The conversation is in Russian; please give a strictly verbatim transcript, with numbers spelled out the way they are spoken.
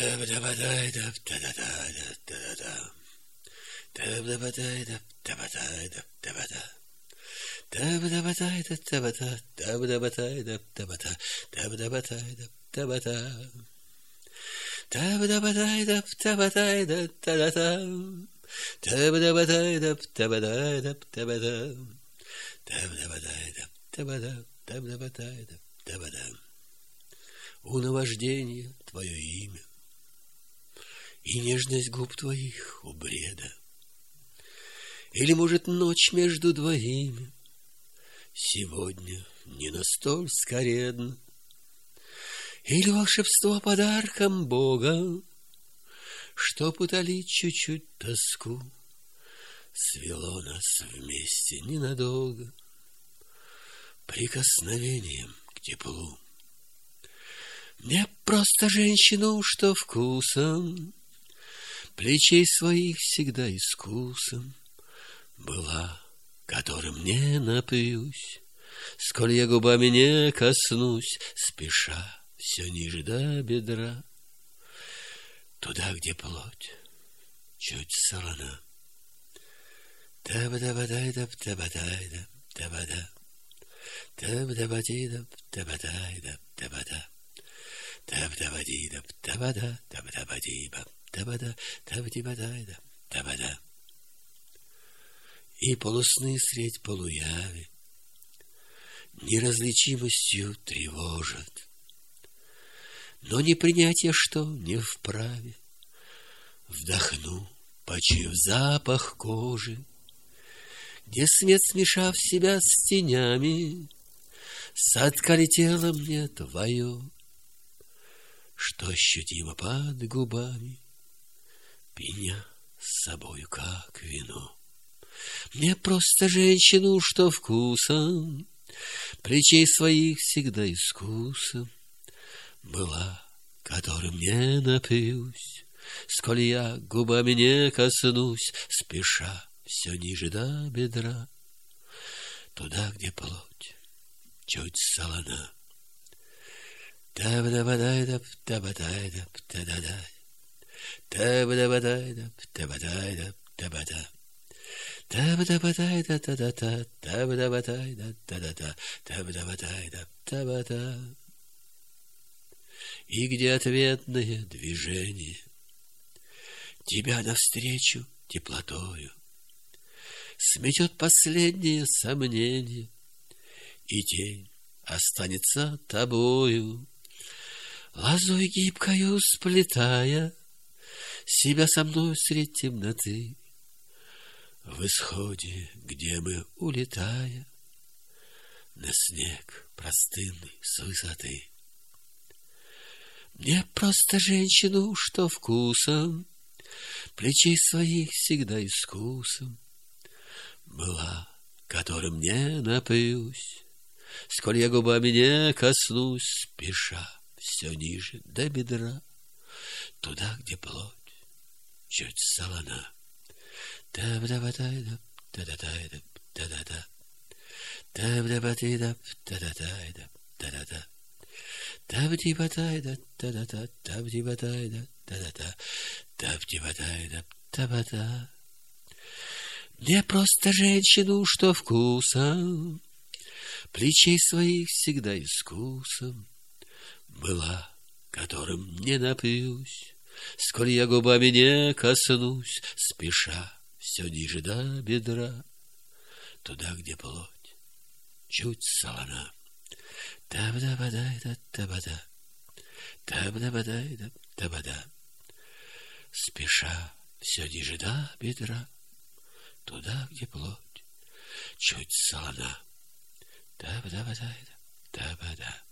У наваждения твое имя, и нежность губ твоих у бреда. Или, может, ночь между двоими сегодня не настоль скоредна, или волшебство подарком Бога, чтоб утолить чуть-чуть тоску, свело нас вместе ненадолго прикосновением к теплу. Мне просто женщину, что вкусом плечей своих всегда искусом была, которым не напьюсь, сколь я губами не коснусь, спеша все ниже до бедра, туда, где плоть чуть солона. Таб-да-ба-дай-даб-таб-дай-даб, таб-да, таб-да-ба-ди-даб, таб-дай-даб, таб-да, таб-да-ба-ди-даб, таб-да, таб-да-ба-ди-баб, таб-да, таб-ди-ба-дай-даб, таб-да. И полусны средь полуяви неразличимостью тревожат, но не принять я, что не вправе. Вдохну, почуяв запах кожи, где свет, смешав себя с тенями, соткали тело мне твое, что ощутимо под губами, пьяня с собою, как вино. Мне просто женщину, что вкусом плечей своих всегда искусом была, которым не напьюсь, сколь я губами не коснусь, спеша все ниже до бедра, туда, где плоть чуть солона. Таб-да-ба-дай-даб, таб-дай-даб, та-да-дай, таб-да-ба-дай-даб, таб-дай-даб, таб-да, таб-да-ба-дай-да, та-да-та, таб-да-ба-дай-да, та-да-та, таб-да-ба-дай-да, та-ба-та. И где ответное движение тебя навстречу теплотою сметет последнее сомнение, и тень останется тобою, лозой гибкою сплетая себя со мной средь темноты. В исходе, где мы, улетая на снег простынный с высоты. Мне просто женщину, что вкусом плечей своих всегда искусом была, которым не напьюсь, сколь я губами не коснусь, спеша все ниже до бедра, туда, где плоть чуть солона. Таб-да-ба-дай-даб, та-да-дай-даб, та-да-да, таб-да-ба-ди-даб, та-да-дай-даб, та-да-да, таб-ди-ба-дай-даб, та-да-да, таб-ди-ба-дай-даб, та-да-да, таб-ди-ба-дай-даб, та-ба-да. Мне просто женщину, что вкусом плечей своих всегда искусом была, которым не напьюсь, сколь я губами не коснусь, спеша все ниже до бедра, туда, где плоть чуть солона. Таб-да-ба-дай-да, таб-да, таб-да-ба-дай-да, таб-да, спеша все ниже до бедра, туда, где плоть чуть солона. Таб-да-ба-дай-да, таб-да.